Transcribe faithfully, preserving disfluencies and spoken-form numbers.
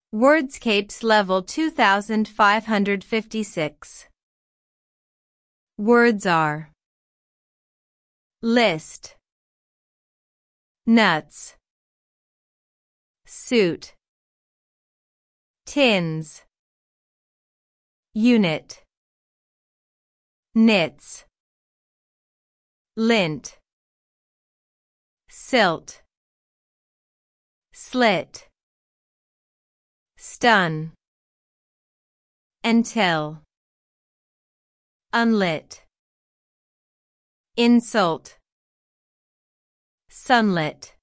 Wordscapes Level two thousand five hundred fifty-six. Words are: list, nuts, suit, tins, unit, knits, lint, silt, slit, stun, until, unlit, insult, sunlit.